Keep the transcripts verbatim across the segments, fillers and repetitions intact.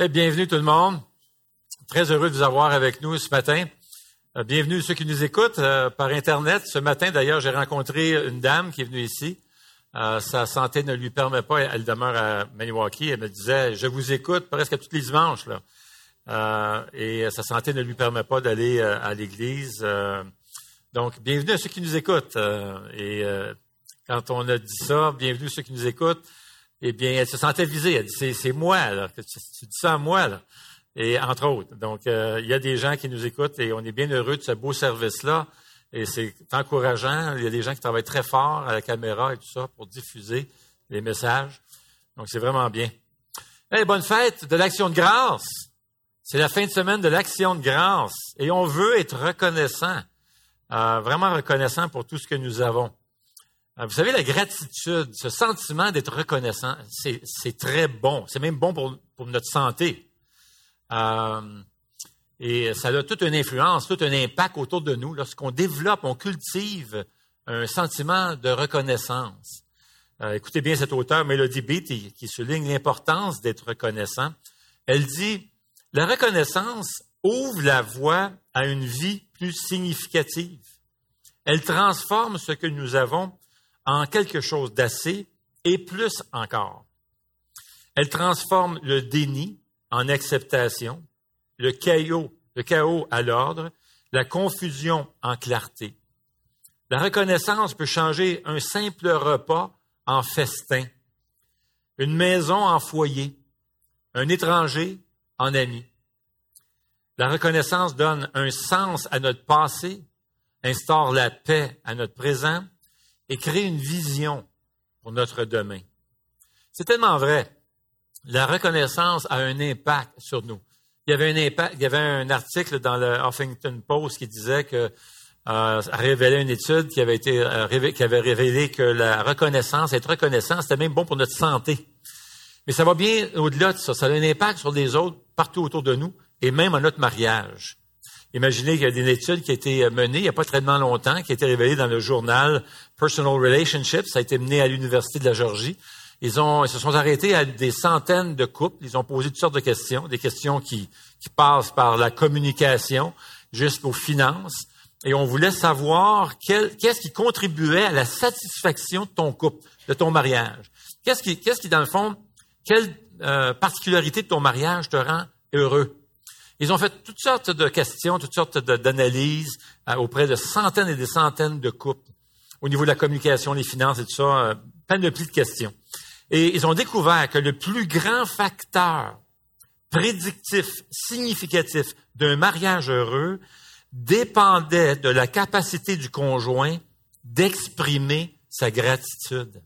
Hey, bienvenue tout le monde. Très heureux de vous avoir avec nous ce matin. Euh, bienvenue ceux qui nous écoutent euh, par Internet. Ce matin, d'ailleurs, j'ai rencontré une dame qui est venue ici. Euh, sa santé ne lui permet pas, elle demeure à Maniwaki. Elle me disait, je vous écoute presque tous les dimanches, là. Euh, et sa santé ne lui permet pas d'aller euh, à l'église. Euh, donc, bienvenue à ceux qui nous écoutent. Euh, et euh, quand on a dit ça, bienvenue à ceux qui nous écoutent, eh bien, elle se sentait visée. Elle dit, c'est, c'est moi, là. Tu, tu dis ça à moi, là. Et entre autres. Donc, euh, il y a des gens qui nous écoutent et on est bien heureux de ce beau service-là. Et c'est encourageant. Il y a des gens qui travaillent très fort à la caméra et tout ça pour diffuser les messages. Donc, c'est vraiment bien. Hey, bonne fête de l'Action de grâce. C'est la fin de semaine de l'Action de grâce. Et on veut être reconnaissant, euh, vraiment reconnaissant pour tout ce que nous avons. Euh, vous savez, la gratitude, ce sentiment d'être reconnaissant, c'est, c'est très bon. C'est même bon pour, pour notre santé. Euh, et ça a toute une influence, tout un impact autour de nous. Lorsqu'on développe, on cultive un sentiment de reconnaissance. Euh, écoutez bien cet auteur, Melody Beattie, qui souligne l'importance d'être reconnaissant. Elle dit, la reconnaissance ouvre la voie à une vie plus significative. Elle transforme ce que nous avons en quelque chose d'assez et plus encore. Elle transforme le déni en acceptation, le chaos, le chaos à l'ordre, la confusion en clarté. La reconnaissance peut changer un simple repas en festin, une maison en foyer, un étranger en ami. La reconnaissance donne un sens à notre passé, instaure la paix à notre présent et crée une vision pour notre demain. C'est tellement vrai. La reconnaissance a un impact sur nous. Il y avait un impact, il y avait un article dans le Huffington Post qui disait que euh, révélait une étude qui avait été euh, révé, qui avait révélé que la reconnaissance, être reconnaissant, c'était même bon pour notre santé. Mais ça va bien au-delà de ça. Ça a un impact sur les autres partout autour de nous et même à notre mariage. Imaginez qu'il y a une étude qui a été menée il n'y a pas très longtemps, qui a été révélée dans le journal Personal Relationships. Ça a été mené à l'Université de la Géorgie. Ils ont, ils se sont arrêtés à des centaines de couples. Ils ont posé toutes sortes de questions, des questions qui, qui passent par la communication jusqu'aux finances. Et on voulait savoir quel, qu'est-ce qui contribuait à la satisfaction de ton couple, de ton mariage. Qu'est-ce qui, qu'est-ce qui dans le fond, quelle euh, particularité de ton mariage te rend heureux? Ils ont fait toutes sortes de questions, toutes sortes de, d'analyses euh, auprès de centaines et des centaines de couples. Au niveau de la communication, les finances et tout ça, euh, plein de plis de questions. Et ils ont découvert que le plus grand facteur prédictif, significatif d'un mariage heureux dépendait de la capacité du conjoint d'exprimer sa gratitude.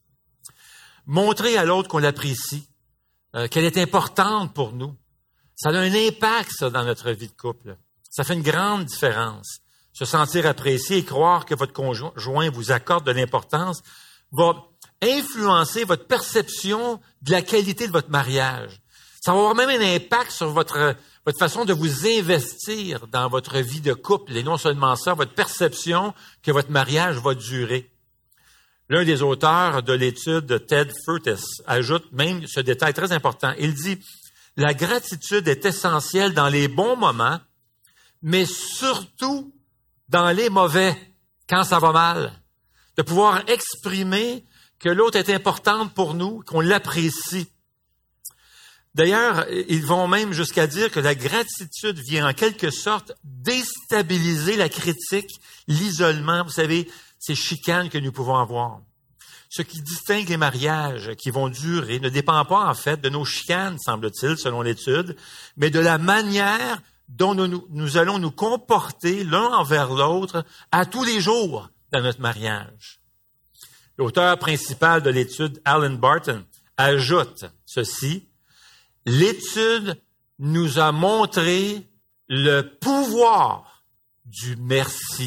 Montrer à l'autre qu'on l'apprécie, euh, qu'elle est importante pour nous. Ça a un impact, ça, dans notre vie de couple. Ça fait une grande différence. Se sentir apprécié et croire que votre conjoint vous accorde de l'importance va influencer votre perception de la qualité de votre mariage. Ça va avoir même un impact sur votre, votre façon de vous investir dans votre vie de couple. Et non seulement ça, votre perception que votre mariage va durer. L'un des auteurs de l'étude, Ted Furtiss, ajoute même ce détail très important. Il dit, la gratitude est essentielle dans les bons moments, mais surtout dans les mauvais, quand ça va mal. De pouvoir exprimer que l'autre est importante pour nous, qu'on l'apprécie. D'ailleurs, ils vont même jusqu'à dire que la gratitude vient en quelque sorte déstabiliser la critique, l'isolement, vous savez, ces chicanes que nous pouvons avoir. Ce qui distingue les mariages qui vont durer ne dépend pas en fait de nos chicanes, semble-t-il, selon l'étude, mais de la manière dont nous, nous allons nous comporter l'un envers l'autre à tous les jours dans notre mariage. L'auteur principal de l'étude, Alan Barton, ajoute ceci. L'étude nous a montré le pouvoir du merci.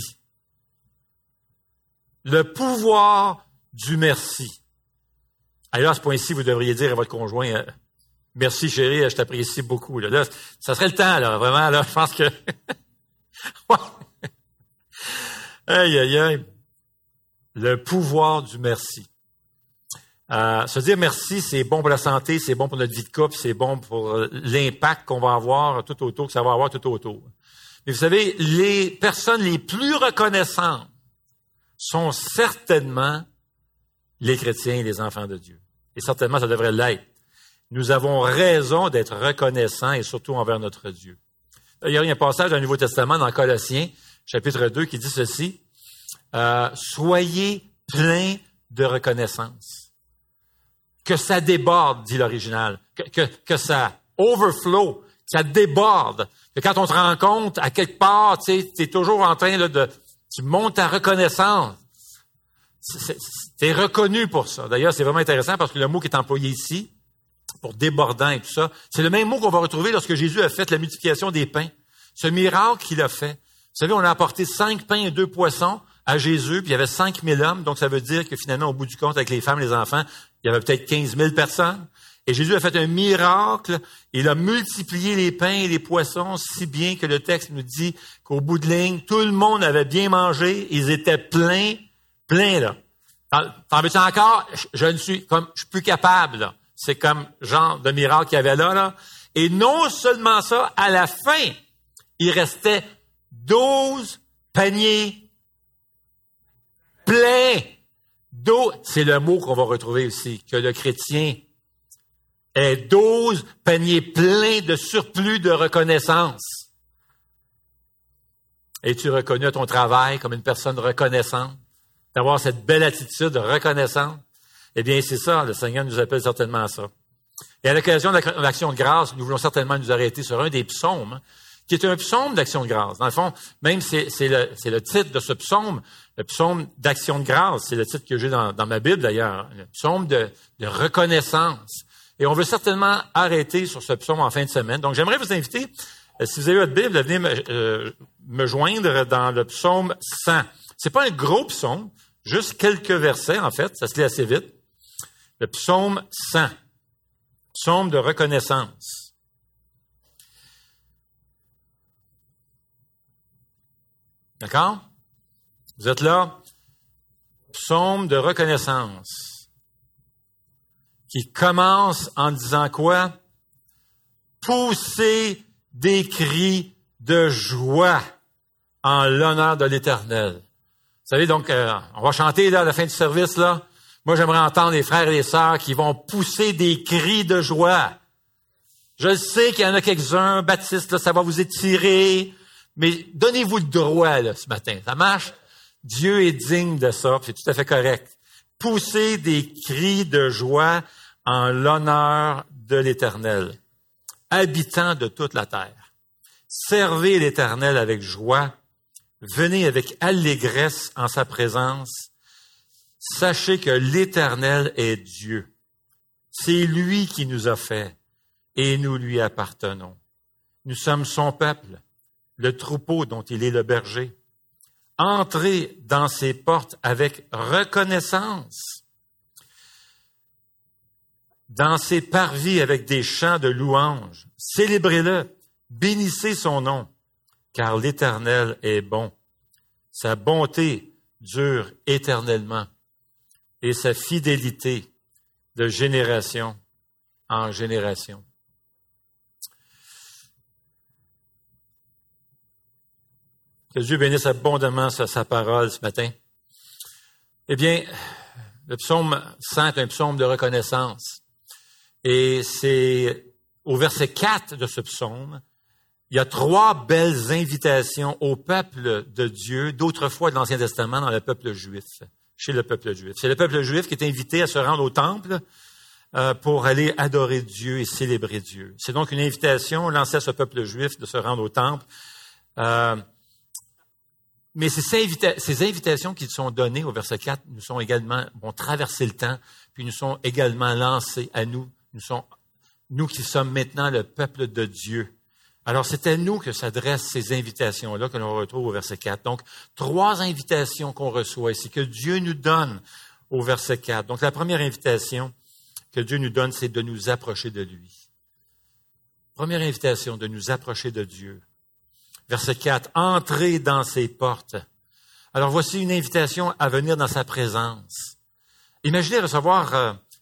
Le pouvoir du merci. Alors, à ce point-ci, vous devriez dire à votre conjoint, euh, merci chérie, je t'apprécie beaucoup. Là, là ça serait le temps, là, vraiment, là, je pense que... Aïe, aïe, aïe. Le pouvoir du merci. Euh, se dire merci, c'est bon pour la santé, c'est bon pour notre vie de couple, c'est bon pour l'impact qu'on va avoir tout autour, que ça va avoir tout autour. Mais vous savez, les personnes les plus reconnaissantes sont certainement les chrétiens et les enfants de Dieu. Et certainement, ça devrait l'être. Nous avons raison d'être reconnaissants et surtout envers notre Dieu. Il y a un passage dans le Nouveau Testament, dans Colossiens, chapitre deux, qui dit ceci, euh, « Soyez pleins de reconnaissance. » Que ça déborde, dit l'original, que, que, que ça overflow, que ça déborde, que quand on te rencontre à quelque part, tu sais, t'es toujours en train là, de... Tu montes ta reconnaissance. Tu es reconnu pour ça. D'ailleurs, c'est vraiment intéressant parce que le mot qui est employé ici, pour débordant et tout ça, c'est le même mot qu'on va retrouver lorsque Jésus a fait la multiplication des pains. Ce miracle qu'il a fait. Vous savez, on a apporté cinq pains et deux poissons à Jésus, puis il y avait cinq mille hommes, donc ça veut dire que finalement, au bout du compte, avec les femmes et les enfants, il y avait peut-être quinze mille personnes. Et Jésus a fait un miracle. Il a multiplié les pains et les poissons si bien que le texte nous dit qu'au bout de ligne, tout le monde avait bien mangé. Ils étaient pleins, pleins, là. T'en veux-tu encore? Je, je ne suis comme, je suis plus capable, là. C'est comme genre de miracle qu'il y avait là, là. Et non seulement ça, à la fin, il restait douze paniers pleins d'eau. C'est le mot qu'on va retrouver aussi, que le chrétien ait douze paniers pleins de surplus de reconnaissance. Es-tu reconnu à ton travail comme une personne reconnaissante? D'avoir cette belle attitude reconnaissante? Eh bien, c'est ça, le Seigneur nous appelle certainement à ça. Et à l'occasion de l'action de grâce, nous voulons certainement nous arrêter sur un des psaumes, qui est un psaume d'action de grâce. Dans le fond, même c'est, c'est, le, c'est le titre de ce psaume, le psaume d'action de grâce. C'est le titre que j'ai dans, dans ma Bible d'ailleurs, le psaume de, de reconnaissance. Et on veut certainement arrêter sur ce psaume en fin de semaine. Donc, j'aimerais vous inviter, euh, si vous avez votre Bible, à venir me, euh, me joindre dans le psaume cent. C'est pas un gros psaume, juste quelques versets en fait, ça se lit assez vite. Le psaume cent, psaume de reconnaissance. D'accord? Vous êtes là? Psaume de reconnaissance. Qui commence en disant quoi? Poussez des cris de joie en l'honneur de l'Éternel. Vous savez, donc, euh, on va chanter là, à la fin du service, là. Moi, j'aimerais entendre les frères et les sœurs qui vont pousser des cris de joie. Je sais qu'il y en a quelques-uns, Baptiste, là, ça va vous étirer, mais donnez-vous le droit, là, ce matin. Ça marche? Dieu est digne de ça, c'est tout à fait correct. Poussez des cris de joie en l'honneur de l'Éternel, habitant de toute la terre. Servez l'Éternel avec joie, venez avec allégresse en sa présence. Sachez que l'Éternel est Dieu. C'est lui qui nous a fait et nous lui appartenons. Nous sommes son peuple, le troupeau dont il est le berger. Entrez dans ses portes avec reconnaissance, dans ses parvis avec des chants de louange. Célébrez-le, bénissez son nom, car l'Éternel est bon. Sa bonté dure éternellement et sa fidélité de génération en génération. Que Dieu bénisse abondamment sa, sa parole ce matin. Eh bien, le psaume cent est un psaume de reconnaissance. Et c'est au verset quatre de ce psaume, il y a trois belles invitations au peuple de Dieu, d'autrefois de l'Ancien Testament, dans le peuple juif, chez le peuple juif. C'est le peuple juif qui est invité à se rendre au temple euh, pour aller adorer Dieu et célébrer Dieu. C'est donc une invitation lancée à ce peuple juif de se rendre au temple. Euh, mais ces, invita- ces invitations qui sont données au verset quatre nous sont également, vont traverser le temps, puis nous sont également lancées à nous. Nous sont, nous qui sommes maintenant le peuple de Dieu. Alors, c'est à nous que s'adressent ces invitations-là que l'on retrouve au verset quatre. Donc, trois invitations qu'on reçoit ici, que Dieu nous donne au verset quatre. Donc, la première invitation que Dieu nous donne, c'est de nous approcher de lui. Première invitation, de nous approcher de Dieu. Verset quatre, entrez dans ses portes. Alors, voici une invitation à venir dans sa présence. Imaginez recevoir... Euh,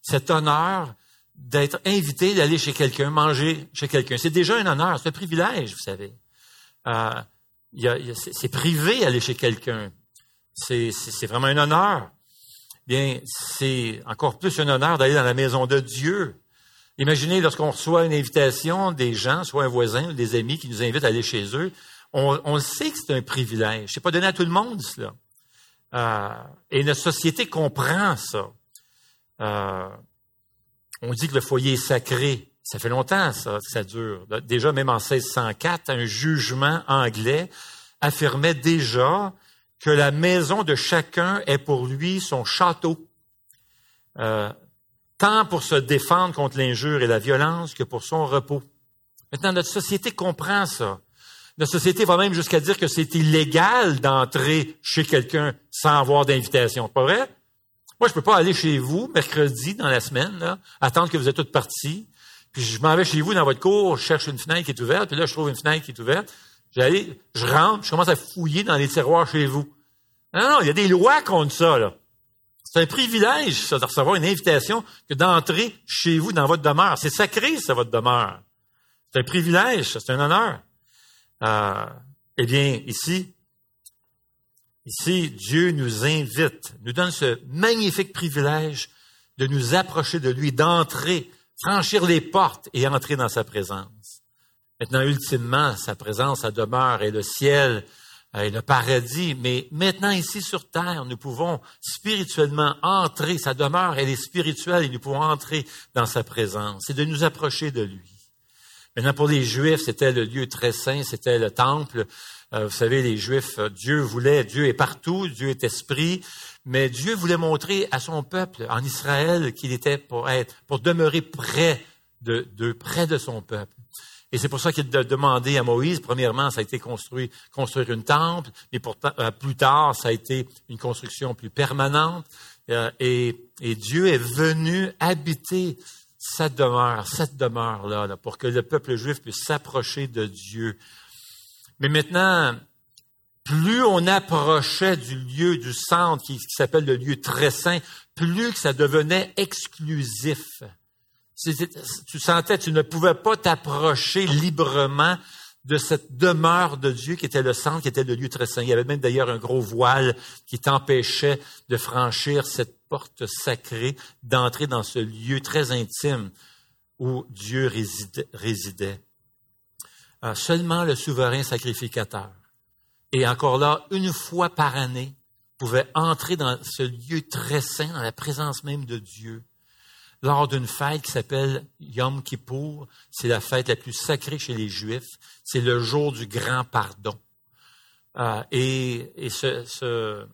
cet honneur d'être invité, d'aller chez quelqu'un, manger chez quelqu'un. C'est déjà un honneur, c'est un privilège, vous savez. Euh, il y a, il y a, c'est, c'est privé d'aller chez quelqu'un. C'est, c'est, c'est vraiment un honneur. Bien, c'est encore plus un honneur d'aller dans la maison de Dieu. Imaginez lorsqu'on reçoit une invitation des gens, soit un voisin ou des amis qui nous invitent à aller chez eux, on, on sait que c'est un privilège. C'est pas donné à tout le monde, cela. Euh, et notre société comprend ça. Euh, on dit que le foyer est sacré. Ça fait longtemps, ça, que ça dure. Déjà, même en seize cent quatre, un jugement anglais affirmait déjà que la maison de chacun est pour lui son château. Euh, tant pour se défendre contre l'injure et la violence que pour son repos. Maintenant, notre société comprend ça. Notre société va même jusqu'à dire que c'est illégal d'entrer chez quelqu'un sans avoir d'invitation. C'est pas vrai? Moi, je peux pas aller chez vous mercredi dans la semaine, là, attendre que vous êtes toutes parties, puis je m'en vais chez vous dans votre cour, je cherche une fenêtre qui est ouverte, puis là, je trouve une fenêtre qui est ouverte. J'allais, je rentre, je commence à fouiller dans les tiroirs chez vous. Non, non, il y a des lois contre ça, là. C'est un privilège, ça, de recevoir une invitation que d'entrer chez vous dans votre demeure. C'est sacré, ça, votre demeure. C'est un privilège, ça, c'est un honneur. Euh, eh bien, ici, ici, Dieu nous invite, nous donne ce magnifique privilège de nous approcher de lui, d'entrer, franchir les portes et entrer dans sa présence. Maintenant, ultimement, sa présence, sa demeure est le ciel et le paradis, mais maintenant, ici sur terre, nous pouvons spirituellement entrer, sa demeure, elle est spirituelle et nous pouvons entrer dans sa présence et de nous approcher de lui. Maintenant, pour les Juifs, c'était le lieu très saint, c'était le temple. Euh, vous savez, les Juifs, Dieu voulait, Dieu est partout, Dieu est esprit, mais Dieu voulait montrer à son peuple, en Israël, qu'il était pour être, pour demeurer près de, de, près de son peuple. Et c'est pour ça qu'il a demandé à Moïse, premièrement, ça a été construit, construire une temple, mais pourtant, euh, plus tard, ça a été une construction plus permanente. Euh, et, et Dieu est venu habiter cette demeure, cette demeure-là, là, pour que le peuple juif puisse s'approcher de Dieu. Mais maintenant, plus on approchait du lieu, du centre, qui, qui s'appelle le lieu très saint, plus que ça devenait exclusif. C'était, tu sentais, tu ne pouvais pas t'approcher librement de cette demeure de Dieu qui était le centre, qui était le lieu très saint. Il y avait même d'ailleurs un gros voile qui t'empêchait de franchir cette porte sacrée, d'entrer dans ce lieu très intime où Dieu résidait. résidait. Euh, seulement le souverain sacrificateur, et encore là, une fois par année, pouvait entrer dans ce lieu très saint, dans la présence même de Dieu. Lors d'une fête qui s'appelle Yom Kippour, c'est la fête la plus sacrée chez les Juifs. C'est le jour du grand pardon. Euh, et et ce, ce,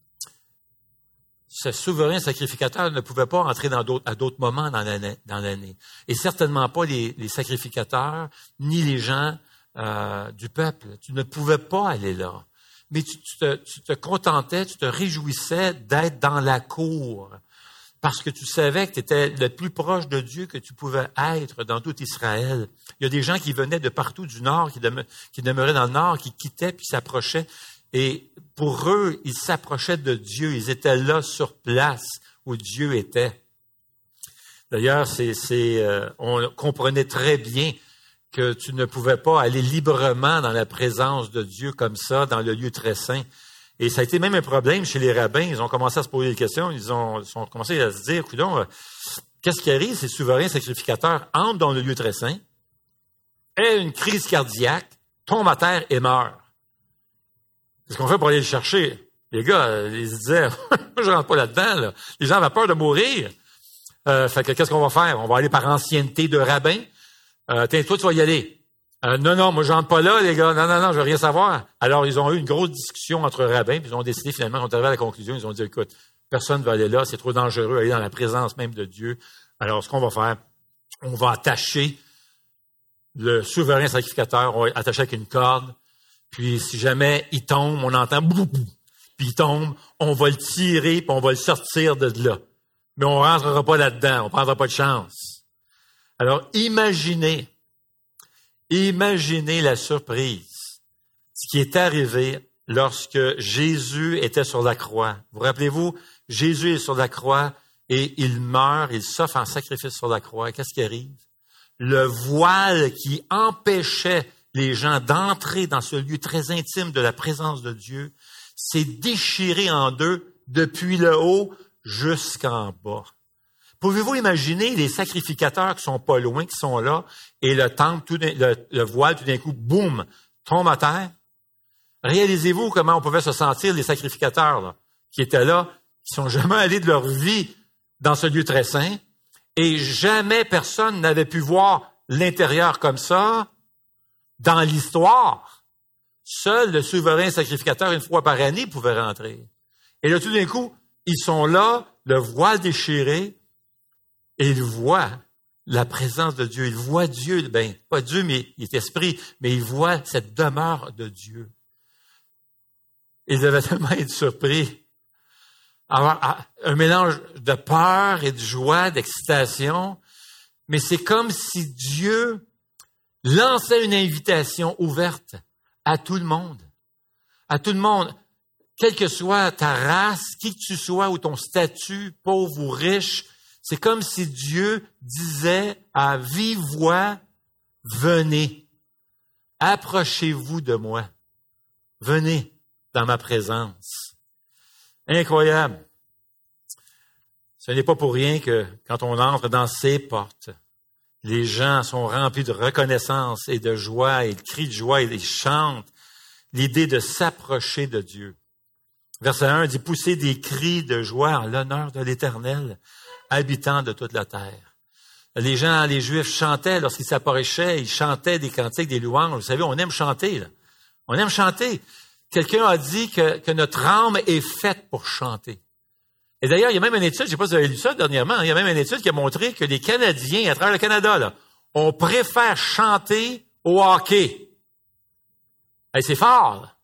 ce souverain sacrificateur ne pouvait pas entrer dans d'autres, à d'autres moments dans l'année, dans l'année. Et certainement pas les, les sacrificateurs, ni les gens euh, du peuple. Tu ne pouvais pas aller là. Mais tu, tu, te, tu te contentais, tu te réjouissais d'être dans la cour. Parce que tu savais que tu étais le plus proche de Dieu que tu pouvais être dans tout Israël. Il y a des gens qui venaient de partout du nord, qui, demeuraient, qui demeuraient dans le nord, qui quittaient puis s'approchaient. Et pour eux, ils s'approchaient de Dieu. Ils étaient là sur place où Dieu était. D'ailleurs, c'est, c'est, euh, on comprenait très bien que tu ne pouvais pas aller librement dans la présence de Dieu comme ça, dans le lieu très saint. Et ça a été même un problème chez les rabbins. Ils ont commencé à se poser des questions. Ils ont, ils ont commencé à se dire, coudonc, qu'est-ce qui arrive? Ces souverains sacrificateurs entrent dans le lieu très saint, aient une crise cardiaque, tombent à terre et meurent. Qu'est-ce qu'on fait pour aller le chercher? Les gars, ils se disaient, je rentre pas là-dedans, là. Les gens avaient peur de mourir. Euh, fait que qu'est-ce qu'on va faire? On va aller par ancienneté de rabbin. Euh, tiens, toi, tu vas y aller. Euh, non, non, moi, je rentre pas là, les gars. Non, non, non, je veux rien savoir. Alors, ils ont eu une grosse discussion entre rabbins, puis ils ont décidé, finalement, ils sont arrivés à la conclusion, ils ont dit, écoute, personne ne va aller là, c'est trop dangereux, aller dans la présence même de Dieu. Alors, ce qu'on va faire, on va attacher le souverain sacrificateur, on va attacher avec une corde, puis si jamais il tombe, on entend bou, bou, puis il tombe, on va le tirer, puis on va le sortir de là. Mais on rentrera pas là-dedans, on prendra pas de chance. Alors, imaginez, Imaginez la surprise, ce qui est arrivé lorsque Jésus était sur la croix. Vous rappelez-vous, Jésus est sur la croix, et il meurt, il s'offre en sacrifice sur la croix. Qu'est-ce qui arrive? Le voile qui empêchait les gens d'entrer dans ce lieu très intime de la présence de Dieu s'est déchiré en deux depuis le haut jusqu'en bas. Pouvez-vous imaginer les sacrificateurs qui sont pas loin, qui sont là, et le temple, tout d'un, le, le voile, tout d'un coup, boum, tombe à terre? Réalisez-vous comment on pouvait se sentir, les sacrificateurs là, qui étaient là, qui sont jamais allés de leur vie dans ce lieu très saint, et jamais personne n'avait pu voir l'intérieur comme ça dans l'histoire. Seul le souverain sacrificateur, une fois par année, pouvait rentrer. Et là, tout d'un coup, ils sont là, le voile déchiré, et ils voient la présence de Dieu. Ils voient Dieu, ben, pas Dieu, mais il est esprit, mais ils voient cette demeure de Dieu. Ils devaient tellement être surpris. Avoir un mélange de peur et de joie, d'excitation, mais c'est comme si Dieu lançait une invitation ouverte à tout le monde. À tout le monde. Quelle que soit ta race, qui que tu sois, ou ton statut, pauvre ou riche, c'est comme si Dieu disait à vive voix, venez, approchez-vous de moi, venez dans ma présence. Incroyable. Ce n'est pas pour rien que quand on entre dans ces portes, les gens sont remplis de reconnaissance et de joie, et de cris de joie, et ils chantent l'idée de s'approcher de Dieu. Verset un dit, poussez des cris de joie en l'honneur de l'Éternel, habitant de toute la terre. Les gens, les Juifs chantaient lorsqu'ils s'approchaient, ils chantaient des cantiques, des louanges. Vous savez, on aime chanter, là. On aime chanter. Quelqu'un a dit que, que notre âme est faite pour chanter. Et d'ailleurs, il y a même une étude, je ne sais pas si vous avez lu ça dernièrement, il y a même une étude qui a montré que les Canadiens, à travers le Canada, là, on préfère chanter au hockey. Et c'est fort, là.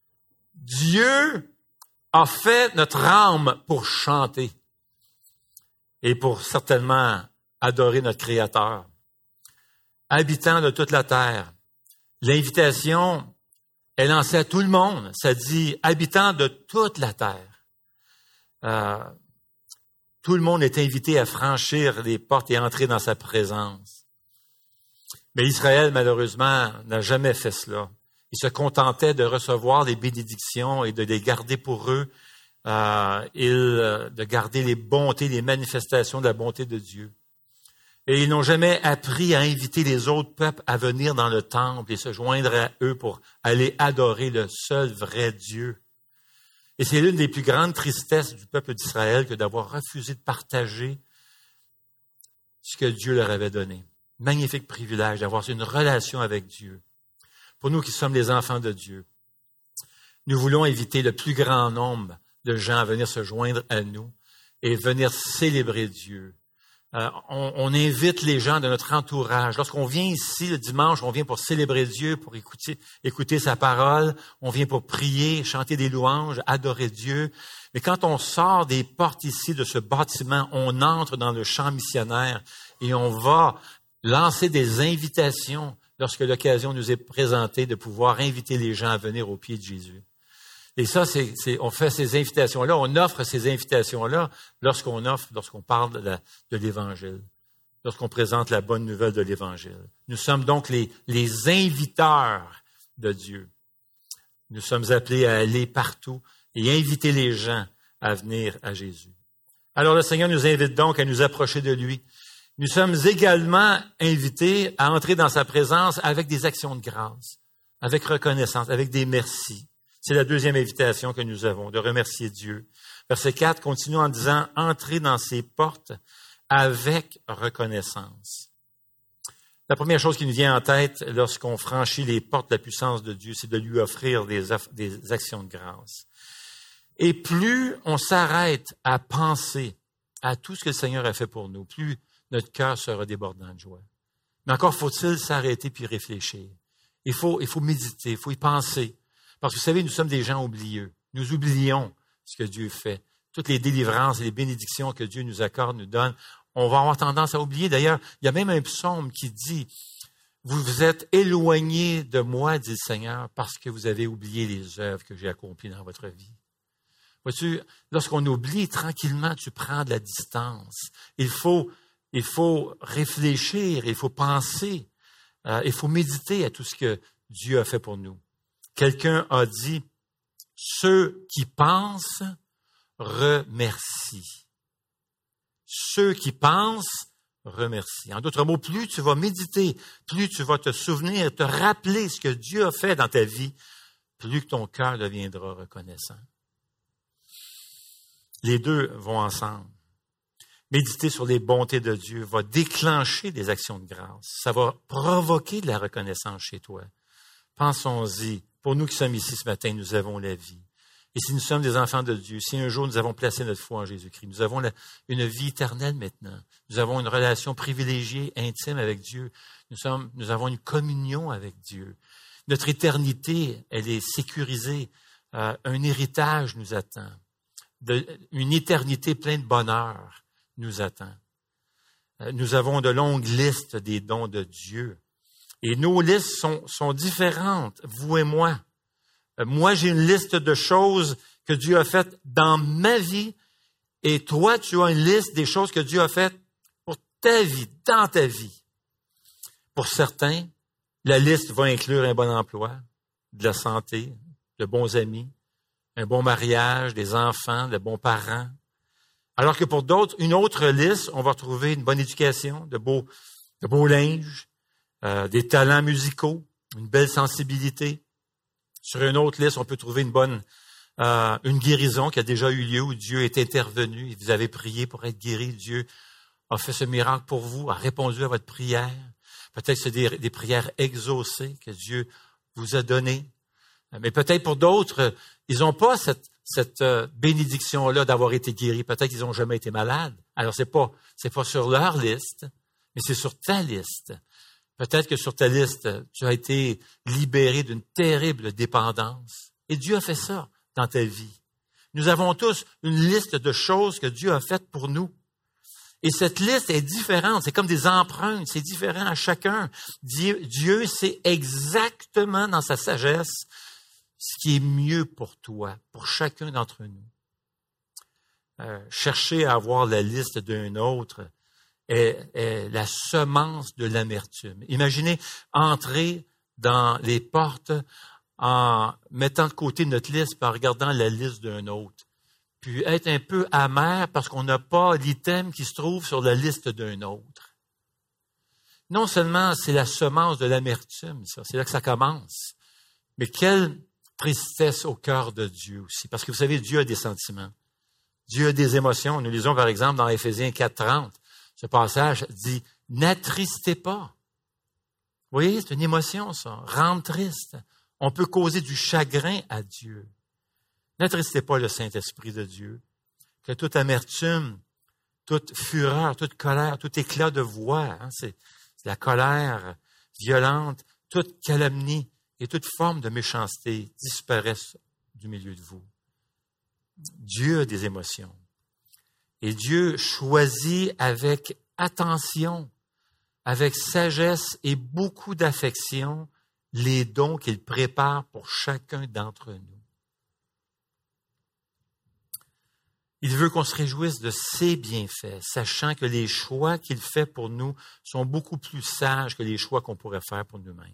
Dieu a fait notre âme pour chanter et pour certainement adorer notre Créateur. Habitant de toute la terre, l'invitation est lancée à tout le monde. Ça dit habitant de toute la terre. Euh, tout le monde est invité à franchir les portes et entrer dans sa présence. Mais Israël, malheureusement, n'a jamais fait cela. Il se contentait de recevoir les bénédictions et de les garder pour eux, euh, et de garder les bontés, les manifestations de la bonté de Dieu. Et ils n'ont jamais appris à inviter les autres peuples à venir dans le temple et se joindre à eux pour aller adorer le seul vrai Dieu. Et c'est l'une des plus grandes tristesses du peuple d'Israël que d'avoir refusé de partager ce que Dieu leur avait donné. Magnifique privilège d'avoir une relation avec Dieu. Pour nous qui sommes les enfants de Dieu, nous voulons inviter le plus grand nombre de gens à venir se joindre à nous et venir célébrer Dieu. Euh, on, on invite les gens de notre entourage. Lorsqu'on vient ici le dimanche, on vient pour célébrer Dieu, pour écouter, écouter sa parole. On vient pour prier, chanter des louanges, adorer Dieu. Mais quand on sort des portes ici de ce bâtiment, on entre dans le champ missionnaire et on va lancer des invitations lorsque l'occasion nous est présentée de pouvoir inviter les gens à venir au pied de Jésus. Et ça, c'est, c'est, on fait ces invitations-là, on offre ces invitations-là lorsqu'on offre, lorsqu'on parle de, la, de l'Évangile, lorsqu'on présente la bonne nouvelle de l'Évangile. Nous sommes donc les, les inviteurs de Dieu. Nous sommes appelés à aller partout et inviter les gens à venir à Jésus. Alors le Seigneur nous invite donc à nous approcher de lui. Nous sommes également invités à entrer dans sa présence avec des actions de grâce, avec reconnaissance, avec des merci. C'est la deuxième invitation que nous avons, de remercier Dieu. Verset quatre continue en disant « Entrez dans ses portes avec reconnaissance ». La première chose qui nous vient en tête lorsqu'on franchit les portes de la puissance de Dieu, c'est de lui offrir des, aff- des actions de grâce. Et plus on s'arrête à penser à tout ce que le Seigneur a fait pour nous, plus notre cœur sera débordant de joie. Mais encore faut-il s'arrêter puis réfléchir. Il faut, il faut méditer, il faut y penser. Parce que vous savez, nous sommes des gens oublieux. Nous oublions ce que Dieu fait. Toutes les délivrances et les bénédictions que Dieu nous accorde, nous donne, on va avoir tendance à oublier. D'ailleurs, il y a même un psaume qui dit « Vous vous êtes éloignés de moi, dit le Seigneur, parce que vous avez oublié les œuvres que j'ai accomplies dans votre vie. » Vois-tu, lorsqu'on oublie, tranquillement, tu prends de la distance. Il faut, il faut réfléchir, il faut penser, euh, il faut méditer à tout ce que Dieu a fait pour nous. Quelqu'un a dit, ceux qui pensent remercient. Ceux qui pensent remercient. En d'autres mots, plus tu vas méditer, plus tu vas te souvenir, te rappeler ce que Dieu a fait dans ta vie, plus que ton cœur deviendra reconnaissant. Les deux vont ensemble. Méditer sur les bontés de Dieu va déclencher des actions de grâce. Ça va provoquer de la reconnaissance chez toi. Pensons-y. Pour nous qui sommes ici ce matin, nous avons la vie. Et si nous sommes des enfants de Dieu, si un jour nous avons placé notre foi en Jésus-Christ, nous avons la, une vie éternelle maintenant. Nous avons une relation privilégiée, intime avec Dieu. Nous sommes, nous avons une communion avec Dieu. Notre éternité, elle est sécurisée. Euh, un héritage nous attend. De, une éternité pleine de bonheur nous attend. Euh, nous avons de longues listes des dons de Dieu. Et nos listes sont, sont différentes, vous et moi. Euh, moi, j'ai une liste de choses que Dieu a faites dans ma vie. Et toi, tu as une liste des choses que Dieu a faites pour ta vie, dans ta vie. Pour certains, la liste va inclure un bon emploi, de la santé, de bons amis, un bon mariage, des enfants, de bons parents. Alors que pour d'autres, une autre liste, on va retrouver une bonne éducation, de beaux, de beaux linges, euh, des talents musicaux, une belle sensibilité. Sur une autre liste, on peut trouver une bonne, euh, une guérison qui a déjà eu lieu, où Dieu est intervenu, et vous avez prié pour être guéri. Dieu a fait ce miracle pour vous, a répondu à votre prière. Peut-être que c'est des, des prières exaucées que Dieu vous a données. Mais peut-être pour d'autres, ils n'ont pas cette, cette euh, bénédiction-là d'avoir été guéris. Peut-être qu'ils n'ont jamais été malades. Alors, c'est pas, c'est pas sur leur liste, mais c'est sur ta liste. Peut-être que sur ta liste, tu as été libéré d'une terrible dépendance. Et Dieu a fait ça dans ta vie. Nous avons tous une liste de choses que Dieu a faites pour nous. Et cette liste est différente. C'est comme des empreintes. C'est différent à chacun. Dieu, Dieu sait exactement dans sa sagesse ce qui est mieux pour toi, pour chacun d'entre nous. Euh, chercher à avoir la liste d'un autre est, est la semence de l'amertume. Imaginez entrer dans les portes en mettant de côté notre liste et en regardant la liste d'un autre. Puis être un peu amer parce qu'on n'a pas l'item qui se trouve sur la liste d'un autre. Non seulement c'est la semence de l'amertume, ça, c'est là que ça commence, mais quelle tristesse au cœur de Dieu aussi. Parce que vous savez, Dieu a des sentiments. Dieu a des émotions. Nous lisons par exemple dans Éphésiens quatre trente, ce passage dit « N'attristez pas ». Vous voyez, c'est une émotion ça, rendre triste. On peut causer du chagrin à Dieu. N'attristez pas le Saint-Esprit de Dieu, que toute amertume, toute fureur, toute colère, tout éclat de voix, hein, c'est, c'est la colère violente, toute calomnie et toute forme de méchanceté disparaissent du milieu de vous. Dieu a des émotions. Et Dieu choisit avec attention, avec sagesse et beaucoup d'affection les dons qu'il prépare pour chacun d'entre nous. Il veut qu'on se réjouisse de ses bienfaits, sachant que les choix qu'il fait pour nous sont beaucoup plus sages que les choix qu'on pourrait faire pour nous-mêmes.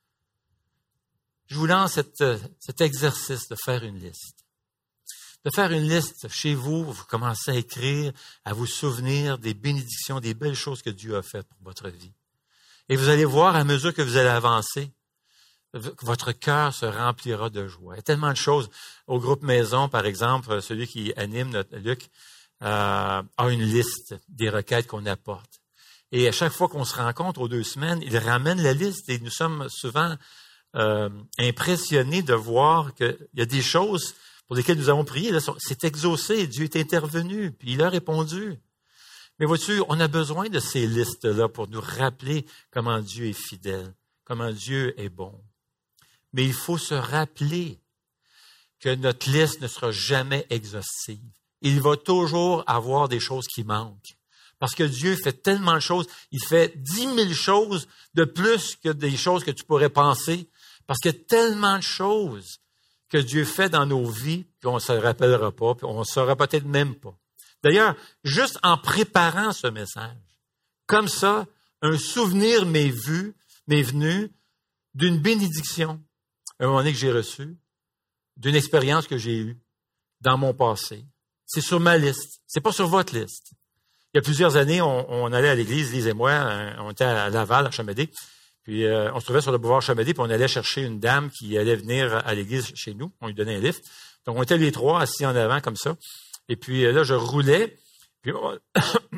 Je vous lance cette, cet exercice de faire une liste. De faire une liste chez vous, vous commencez à écrire, à vous souvenir des bénédictions, des belles choses que Dieu a faites pour votre vie. Et vous allez voir, à mesure que vous allez avancer, que votre cœur se remplira de joie. Il y a tellement de choses. Au groupe Maison, par exemple, celui qui anime, notre Luc, euh, a une liste des requêtes qu'on apporte. Et à chaque fois qu'on se rencontre aux deux semaines, il ramène la liste et nous sommes souvent euh, impressionnés de voir qu'il y a des choses pour lesquelles nous avons prié. Là, c'est exaucé, Dieu est intervenu, puis il a répondu. Mais vois-tu, on a besoin de ces listes-là pour nous rappeler comment Dieu est fidèle, comment Dieu est bon. Mais il faut se rappeler que notre liste ne sera jamais exhaustive. Il va toujours avoir des choses qui manquent. Parce que Dieu fait tellement de choses, il fait dix mille choses de plus que des choses que tu pourrais penser. Parce qu'il y a tellement de choses que Dieu fait dans nos vies, puis on ne se rappellera pas, puis on ne saura peut-être même pas. D'ailleurs, juste en préparant ce message, comme ça, un souvenir m'est vu, m'est venu d'une bénédiction, à un moment donné que j'ai reçue, d'une expérience que j'ai eue dans mon passé. C'est sur ma liste. C'est pas sur votre liste. Il y a plusieurs années, on, on allait à l'église, Lise et moi, on était à Laval, à Chamédé, puis euh, on se trouvait sur le boulevard Chamédé, puis on allait chercher une dame qui allait venir à l'église chez nous. On lui donnait un lift. Donc, on était les trois assis en avant comme ça. Et puis là, je roulais. Puis, on... puis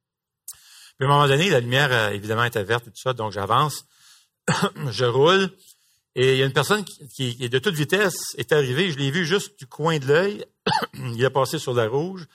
à un moment donné, la lumière, euh, évidemment, était verte et tout ça, donc j'avance. Je roule. Et il y a une personne qui, qui est de toute vitesse, est arrivée. Je l'ai vu juste du coin de l'œil. Il a passé sur la rouge.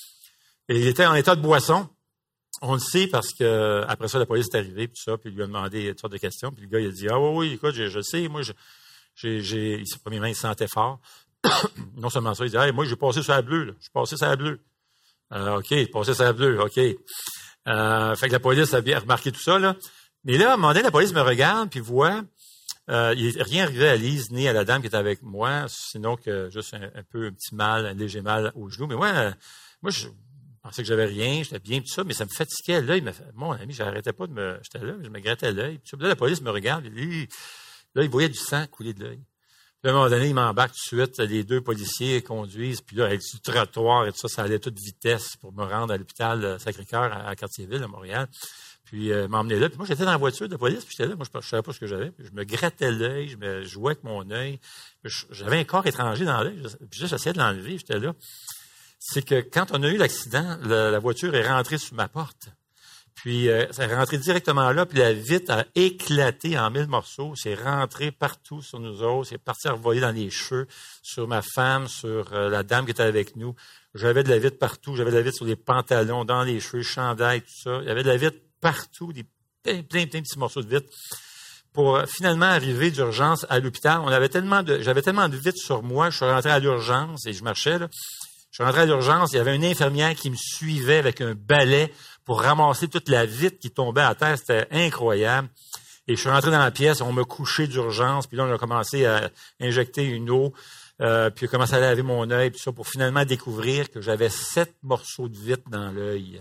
Et il était en état de boisson. On le sait parce que après ça, la police est arrivée, puis ça, puis il lui a demandé toutes sortes de questions. Puis le gars, il a dit, ah oui, oui, écoute, je, je sais, moi, je, j'ai, j'ai, premièrement, il se sentait fort. Non seulement ça, il dit, hey, moi, j'ai passé sur la bleue, là. Je suis passé sur la bleue. Euh, OK, passé sur la bleue, OK. Euh, fait que la police a bien remarqué tout ça, là. Mais là, à un moment donné, la police me regarde, puis voit, euh, il n'est rien arrivé à Lise, ni à la dame qui était avec moi, sinon que juste un, un peu, un petit mal, un léger mal au genou. Mais moi, euh, moi, je pensais que j'avais rien, j'étais bien, tout ça, mais ça me fatiguait l'œil. Mon ami, j'arrêtais pas de me, j'étais là, je me grattais l'œil. Puis là, la police me regarde, et lui, là, il voyait du sang couler de l'œil. Puis à un moment donné, il m'embarque tout de suite, les deux policiers conduisent, puis là, avec du trottoir et tout ça, ça allait à toute vitesse pour me rendre à l'hôpital Sacré-Cœur à Cartierville, à Montréal. Puis euh, m'emmener là. Puis moi, j'étais dans la voiture de police, puis j'étais là, moi, je ne savais pas ce que j'avais. Puis je me grattais l'œil, je me jouais avec mon œil. J'avais un corps étranger dans l'œil, puis juste j'essayais de l'enlever, j'étais là. C'est que quand on a eu l'accident, la, la voiture est rentrée sous ma porte. Puis euh, ça est rentré directement là, puis la vitre a éclaté en mille morceaux. C'est rentré partout sur nous autres, c'est parti revoler dans les cheveux, sur ma femme, sur euh, la dame qui était avec nous. J'avais de la vitre partout, j'avais de la vitre sur les pantalons, dans les cheveux, chandail, tout ça. Il y avait de la vitre partout, des plein, plein, plein de petits morceaux de vitre. Pour finalement arriver d'urgence à l'hôpital, on avait tellement de, j'avais tellement de vitre sur moi, je suis rentré à l'urgence et je marchais, là. Je suis rentré à l'urgence, il y avait une infirmière qui me suivait avec un balai pour ramasser toute la vitre qui tombait à terre. C'était incroyable. Et je suis rentré dans la pièce, on m'a couché d'urgence, puis là, on a commencé à injecter une eau, euh, puis on a commencé à laver mon œil, puis ça, pour finalement découvrir que j'avais sept morceaux de vitre dans l'œil.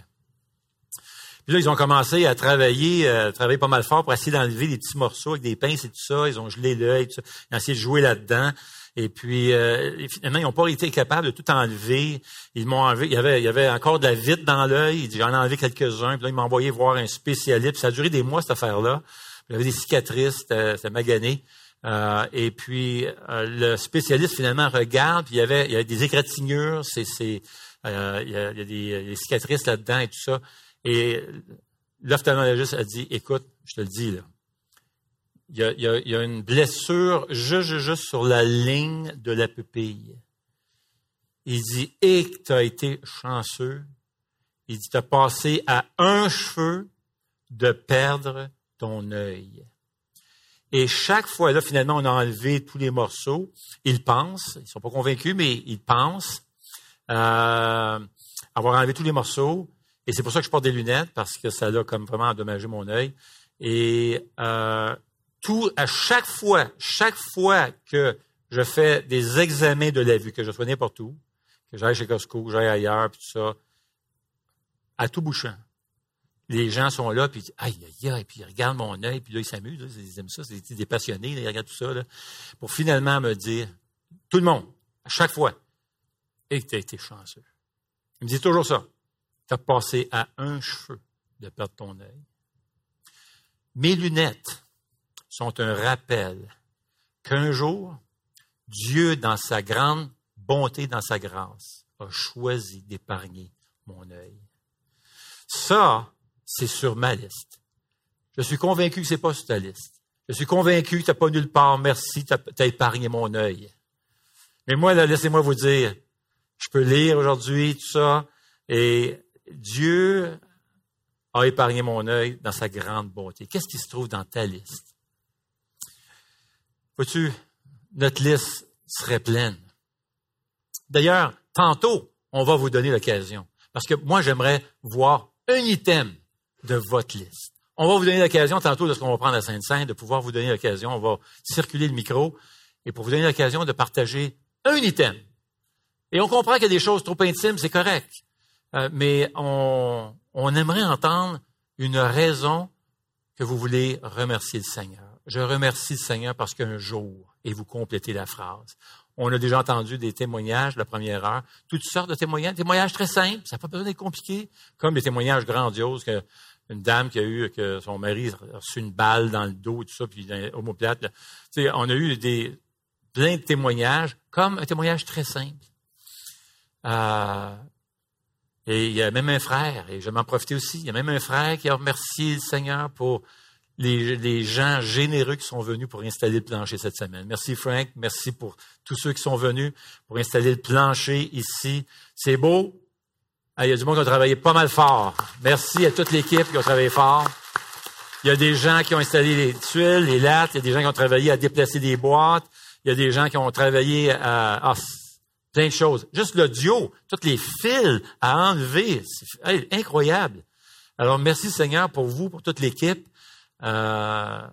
Puis là, ils ont commencé à travailler, à travailler pas mal fort pour essayer d'enlever les petits morceaux avec des pinces et tout ça. Ils ont gelé l'œil, tout ça. Ils ont essayé de jouer là-dedans. Et puis, euh, finalement, ils n'ont pas été capables de tout enlever. Ils m'ont enlevé. Il y avait, il y avait encore de la vitre dans l'œil. J'en ai enlevé quelques-uns. Puis là, ils m'ont envoyé voir un spécialiste. Puis ça a duré des mois, cette affaire-là. J'avais des cicatrices. C'était, c'était magané. Euh, et puis, euh, le spécialiste, finalement, regarde. Puis il y avait, il y avait des égratignures. C'est, c'est, euh, il y a, il y a des, des cicatrices là-dedans et tout ça. Et l'ophtalmologiste a dit, écoute, je te le dis, là, il y a, il y a, il y a une blessure juste, juste, juste sur la ligne de la pupille. Il dit, et que tu as été chanceux. Il dit, tu as passé à un cheveu de perdre ton œil. Et chaque fois, là, finalement, on a enlevé tous les morceaux. Ils pensent, ils ne sont pas convaincus, mais ils pensent euh, avoir enlevé tous les morceaux. Et c'est pour ça que je porte des lunettes, parce que ça a comme vraiment endommagé mon œil. Et euh, tout, à chaque fois, chaque fois que je fais des examens de la vue, que je sois n'importe où, que j'aille chez Costco, que j'aille ailleurs, puis tout ça, à tout bouchant, les gens sont là, puis ils disent « Aïe, aïe, aïe », puis ils regardent mon œil, puis là, ils s'amusent, là, ils aiment ça, c'est des passionnés, là, ils regardent tout ça, là, pour finalement me dire, tout le monde, à chaque fois, « Et que tu as été chanceux ». Ils me disent toujours ça. Tu as passé à un cheveu de perdre ton œil. Mes lunettes sont un rappel qu'un jour, Dieu, dans sa grande bonté, dans sa grâce, a choisi d'épargner mon œil. Ça, c'est sur ma liste. Je suis convaincu que c'est pas sur ta liste. Je suis convaincu que tu n'as pas nulle part, merci, tu as épargné mon œil. Mais moi, là, laissez-moi vous dire, je peux lire aujourd'hui tout ça, et Dieu a épargné mon œil dans sa grande bonté. Qu'est-ce qui se trouve dans ta liste? Vois-tu, notre liste serait pleine. D'ailleurs, tantôt, on va vous donner l'occasion. Parce que moi, j'aimerais voir un item de votre liste. On va vous donner l'occasion, tantôt, lorsqu'on va prendre la Sainte-Sainte, de pouvoir vous donner l'occasion. On va circuler le micro et pour vous donner l'occasion de partager un item. Et on comprend qu'il y a des choses trop intimes, c'est correct. Euh, mais on, on aimerait entendre une raison que vous voulez remercier le Seigneur. Je remercie le Seigneur parce qu'un jour, et vous complétez la phrase. On a déjà entendu des témoignages de la première heure, toutes sortes de témoignages, des témoignages très simples, ça n'a pas besoin d'être compliqué, comme des témoignages grandioses, que une dame qui a eu, que son mari a reçu une balle dans le dos, tout ça, puis homoplate. Tu sais, on a eu des plein de témoignages, comme un témoignage très simple. Euh, et il y a même un frère, et je vais m'en profiter aussi, il y a même un frère qui a remercié le Seigneur pour les, les gens généreux qui sont venus pour installer le plancher cette semaine. Merci Frank, merci pour tous ceux qui sont venus pour installer le plancher ici. C'est beau. Ah, il y a du monde qui a travaillé pas mal fort. Merci à toute l'équipe qui a travaillé fort. Il y a des gens qui ont installé les tuiles, les lattes. Il y a des gens qui ont travaillé à déplacer des boîtes. Il y a des gens qui ont travaillé à... à plein de choses. Juste l'audio, tous les fils à enlever. C'est hey, incroyable. Alors, merci Seigneur pour vous, pour toute l'équipe. Euh...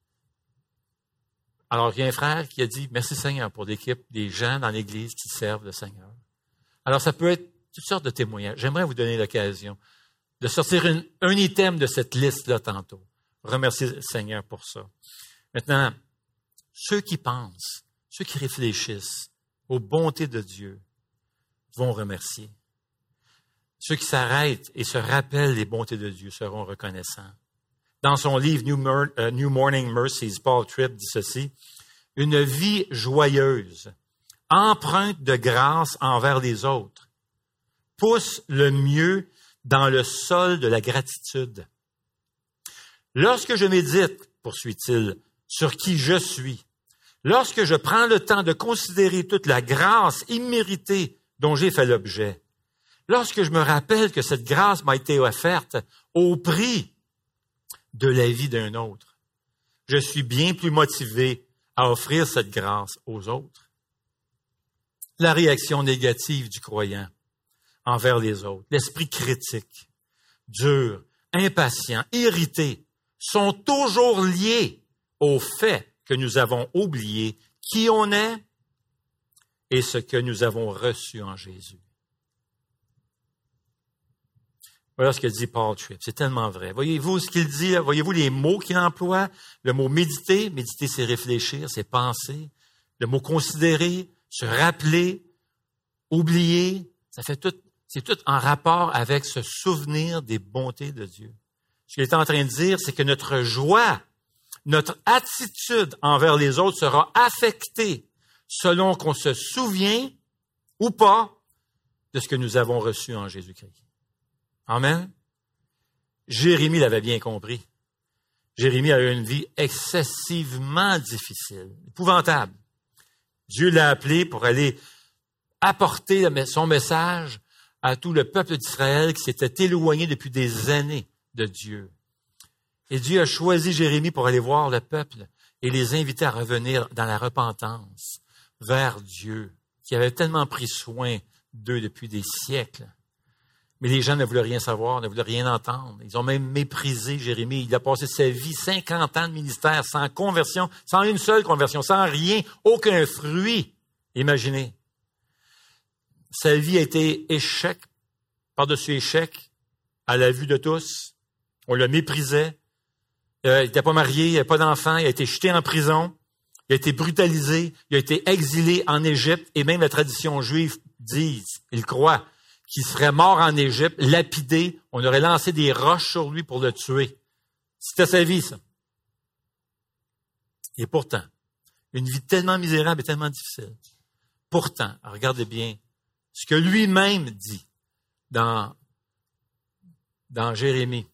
Alors, il y a un frère qui a dit, merci Seigneur pour l'équipe, des gens dans l'Église qui servent le Seigneur. Alors, ça peut être toutes sortes de témoignages. J'aimerais vous donner l'occasion de sortir une, un item de cette liste-là tantôt. Remercier le Seigneur pour ça. Maintenant, ceux qui pensent, ceux qui réfléchissent aux bontés de Dieu vont remercier. Ceux qui s'arrêtent et se rappellent les bontés de Dieu seront reconnaissants. Dans son livre New, Mer- uh, New Morning Mercies, Paul Tripp dit ceci, « Une vie joyeuse, empreinte de grâce envers les autres, pousse le mieux dans le sol de la gratitude. Lorsque je médite, poursuit-il, sur qui je suis, lorsque je prends le temps de considérer toute la grâce imméritée dont j'ai fait l'objet, lorsque je me rappelle que cette grâce m'a été offerte au prix de la vie d'un autre, je suis bien plus motivé à offrir cette grâce aux autres. » La réaction négative du croyant envers les autres, l'esprit critique, dur, impatient, irrité, sont toujours liés au fait que nous avons oublié qui on est et ce que nous avons reçu en Jésus. Voilà ce que dit Paul Tripp. C'est tellement vrai. Voyez-vous ce qu'il dit? Voyez-vous les mots qu'il emploie? Le mot méditer, méditer, c'est réfléchir, c'est penser. Le mot considérer, se rappeler, oublier, ça fait tout, c'est tout en rapport avec ce souvenir des bontés de Dieu. Ce qu'il est en train de dire, c'est que notre joie, notre attitude envers les autres sera affectée selon qu'on se souvient ou pas de ce que nous avons reçu en Jésus-Christ. Amen. Jérémie l'avait bien compris. Jérémie a eu une vie excessivement difficile, épouvantable. Dieu l'a appelé pour aller apporter son message à tout le peuple d'Israël qui s'était éloigné depuis des années de Dieu. Et Dieu a choisi Jérémie pour aller voir le peuple et les inviter à revenir dans la repentance vers Dieu, qui avait tellement pris soin d'eux depuis des siècles. Mais les gens ne voulaient rien savoir, ne voulaient rien entendre. Ils ont même méprisé Jérémie. Il a passé sa vie, cinquante ans de ministère, sans conversion, sans une seule conversion, sans rien, aucun fruit. Imaginez. Sa vie a été échec, par-dessus échec, à la vue de tous. On le méprisait. Euh, il n'était pas marié, il n'avait pas d'enfant, il a été jeté en prison, il a été brutalisé, il a été exilé en Égypte, et même la tradition juive dit, il croit, qu'il serait mort en Égypte, lapidé, on aurait lancé des roches sur lui pour le tuer. C'était sa vie, ça. Et pourtant, une vie tellement misérable et tellement difficile. Pourtant, regardez bien ce que lui-même dit dans, dans Jérémie.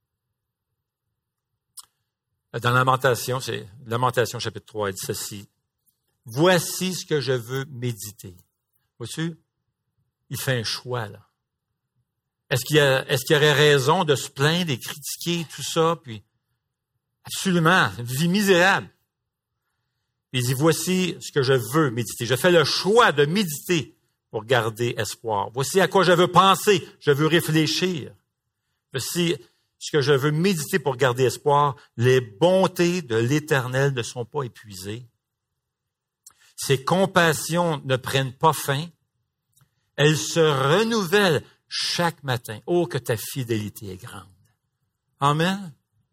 Dans Lamentation, c'est Lamentation chapitre trois, il dit ceci. « Voici ce que je veux méditer. » Vois-tu? Il fait un choix, là. Est-ce qu'il y a, est-ce qu'il y aurait raison de se plaindre et critiquer tout ça? Puis, absolument, une vie misérable. Puis il dit, voici ce que je veux méditer. Je fais le choix de méditer pour garder espoir. Voici à quoi je veux penser. Je veux réfléchir. Voici ce que je veux méditer pour garder espoir. Les bontés de l'Éternel ne sont pas épuisées. Ses compassions ne prennent pas fin. Elles se renouvellent chaque matin. Oh, que ta fidélité est grande. Amen.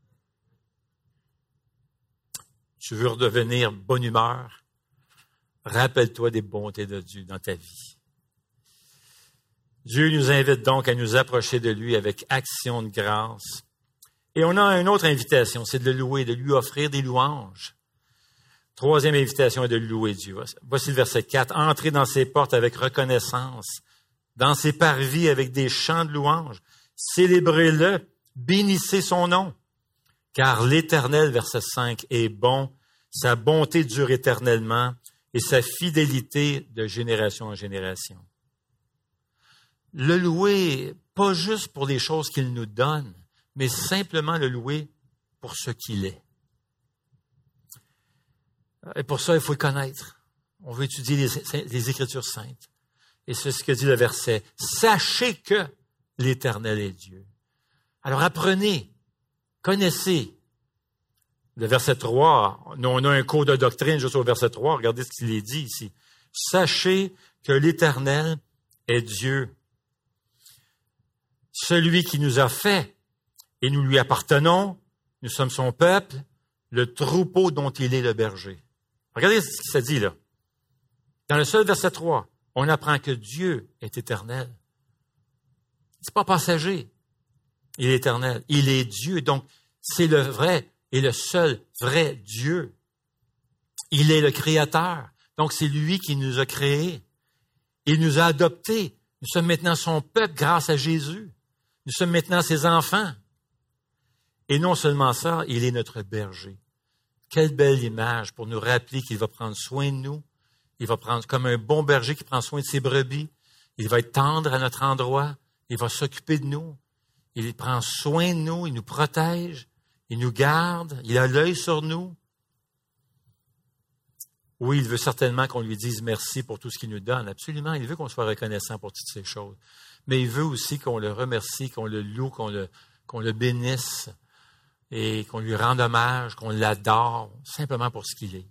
Tu veux redevenir bonne humeur? Rappelle-toi des bontés de Dieu dans ta vie. Dieu nous invite donc à nous approcher de lui avec action de grâce. Et on a une autre invitation, c'est de le louer, de lui offrir des louanges. Troisième invitation est de louer Dieu. Voici le verset quatre. Entrez dans ses portes avec reconnaissance, dans ses parvis avec des chants de louanges. Célébrez-le, bénissez son nom. Car l'Éternel, verset cinq, est bon, sa bonté dure éternellement et sa fidélité de génération en génération. Le louer, pas juste pour les choses qu'il nous donne, mais simplement le louer pour ce qu'il est. Et pour ça, il faut le connaître. On veut étudier les, les Écritures saintes. Et c'est ce que dit le verset. Sachez que l'Éternel est Dieu. Alors apprenez, connaissez. Le verset trois, nous on a un cours de doctrine juste au verset trois. Regardez ce qu'il est dit ici. Sachez que l'Éternel est Dieu. Celui qui nous a fait, et nous lui appartenons, nous sommes son peuple, le troupeau dont il est le berger. Regardez ce qui s'est dit là. Dans le seul verset trois, on apprend que Dieu est éternel. C'est pas passager. Il est éternel. Il est Dieu. Donc, c'est le vrai et le seul vrai Dieu. Il est le Créateur. Donc, c'est lui qui nous a créés. Il nous a adoptés. Nous sommes maintenant son peuple grâce à Jésus. Nous sommes maintenant ses enfants. Et non seulement ça, il est notre berger. Quelle belle image pour nous rappeler qu'il va prendre soin de nous. Il va prendre comme un bon berger qui prend soin de ses brebis. Il va être tendre à notre endroit. Il va s'occuper de nous. Il prend soin de nous. Il nous protège. Il nous garde. Il a l'œil sur nous. Oui, il veut certainement qu'on lui dise merci pour tout ce qu'il nous donne. Absolument. Il veut qu'on soit reconnaissant pour toutes ces choses. Mais il veut aussi qu'on le remercie, qu'on le loue, qu'on le, qu'on le bénisse et qu'on lui rende hommage, qu'on l'adore, simplement pour ce qu'il est.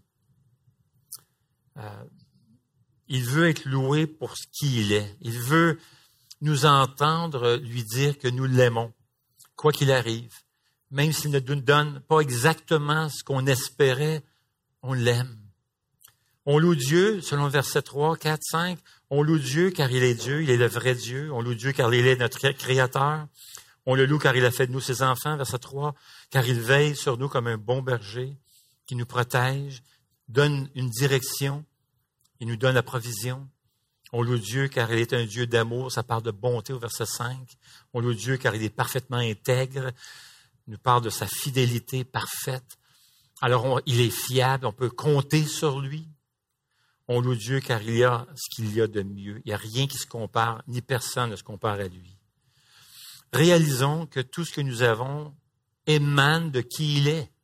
Euh, il veut être loué pour ce qu'il est. Il veut nous entendre lui dire que nous l'aimons, quoi qu'il arrive. Même s'il ne nous donne pas exactement ce qu'on espérait, on l'aime. On loue Dieu, selon le verset trois, quatre, cinq. On loue Dieu car il est Dieu, il est le vrai Dieu. On loue Dieu car il est notre Créateur. On le loue car il a fait de nous ses enfants, verset trois, car il veille sur nous comme un bon berger qui nous protège, donne une direction, il nous donne la provision. On loue Dieu car il est un Dieu d'amour, ça parle de bonté au verset cinq. On loue Dieu car il est parfaitement intègre, il nous parle de sa fidélité parfaite. Alors on, il est fiable, on peut compter sur lui. On loue Dieu car il y a ce qu'il y a de mieux. Il n'y a rien qui se compare, ni personne ne se compare à lui. Réalisons que tout ce que nous avons émane de qui il est.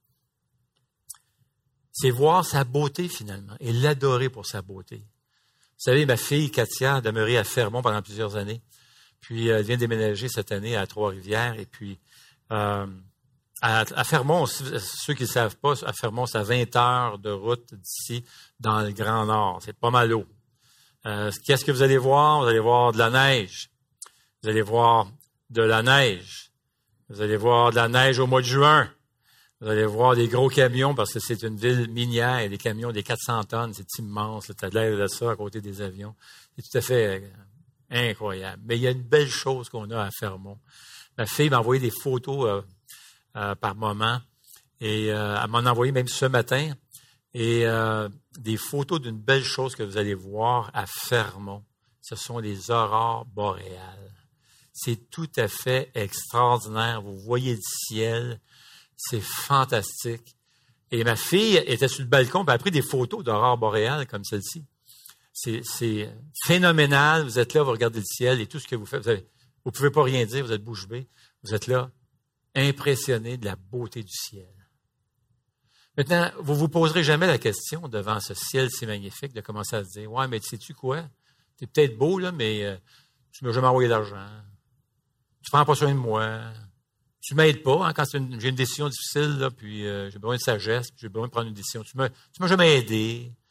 C'est voir sa beauté finalement et l'adorer pour sa beauté. Vous savez, ma fille Katia a demeuré à Fermont pendant plusieurs années. Puis elle vient déménager cette année à Trois-Rivières. Et puis euh, à, à Fermont, ceux qui ne savent pas, à Fermont, c'est à vingt heures de route d'ici dans le Grand Nord. C'est pas mal haut. Euh, qu'est-ce que vous allez voir? Vous allez voir de la neige. Vous allez voir de la neige. Vous allez voir de la neige au mois de juin. Vous allez voir des gros camions parce que c'est une ville minière et des camions des quatre cents tonnes, c'est immense. Tu as l'air de ça à côté des avions. C'est tout à fait incroyable. Mais il y a une belle chose qu'on a à Fermont. Ma fille m'a envoyé des photos euh, euh, par moment et euh, elle m'en a envoyé même ce matin. Et euh, des photos d'une belle chose que vous allez voir à Fermont. Ce sont les aurores boréales. C'est tout à fait extraordinaire. Vous voyez le ciel. C'est fantastique. Et ma fille était sur le balcon, puis elle a pris des photos d'aurores boréales comme celle-ci. C'est, c'est phénoménal. Vous êtes là, vous regardez le ciel et tout ce que vous faites. Vous ne pouvez pas rien dire, vous êtes bouche bée. Vous êtes là, impressionné de la beauté du ciel. Maintenant, vous ne vous poserez jamais la question devant ce ciel si magnifique de commencer à se dire « Ouais, mais sais-tu quoi? T'es peut-être beau, là, mais euh, tu ne m'as jamais envoyé d'argent. Tu ne prends pas soin de moi. Tu ne m'aides pas hein, quand une, j'ai une décision difficile, là, puis euh, j'ai besoin de sagesse, puis j'ai besoin de prendre une décision. Tu ne m'as jamais aidé.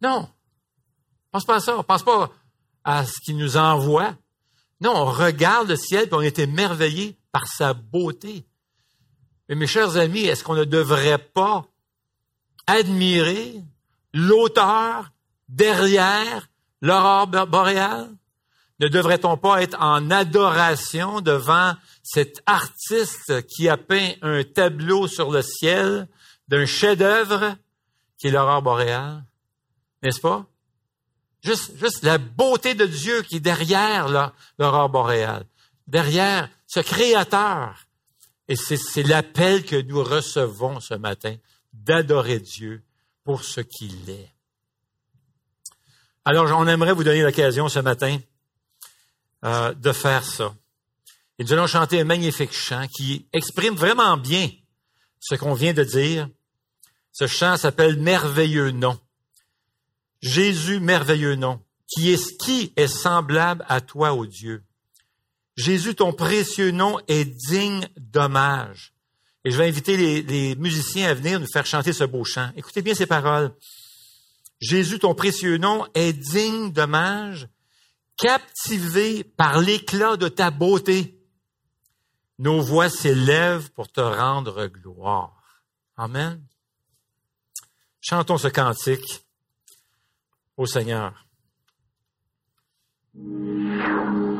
Non. On pense pas à ça. On pense pas à ce qu'il nous envoie. Non, on regarde le ciel et on est émerveillé par sa beauté. Mais mes chers amis, est-ce qu'on ne devrait pas admirer l'auteur derrière l'aurore boréale? Ne devrait-on pas être en adoration devant cet artiste qui a peint un tableau sur le ciel d'un chef-d'œuvre qui est l'aurore boréale? N'est-ce pas? Juste, juste la beauté de Dieu qui est derrière là, l'aurore boréale, derrière ce Créateur. Et c'est, c'est l'appel que nous recevons ce matin, d'adorer Dieu pour ce qu'il est. Alors, on aimerait vous donner l'occasion ce matin euh, de faire ça. Et nous allons chanter un magnifique chant qui exprime vraiment bien ce qu'on vient de dire. Ce chant s'appelle « Merveilleux nom ». Jésus, merveilleux nom, qui est, qui est semblable à toi, ô Dieu. Jésus, ton précieux nom est digne d'hommage. Et je vais inviter les, les musiciens à venir nous faire chanter ce beau chant. Écoutez bien ces paroles. Jésus, ton précieux nom est digne d'hommage, captivé par l'éclat de ta beauté. Nos voix s'élèvent pour te rendre gloire. Amen. Chantons ce cantique au Seigneur.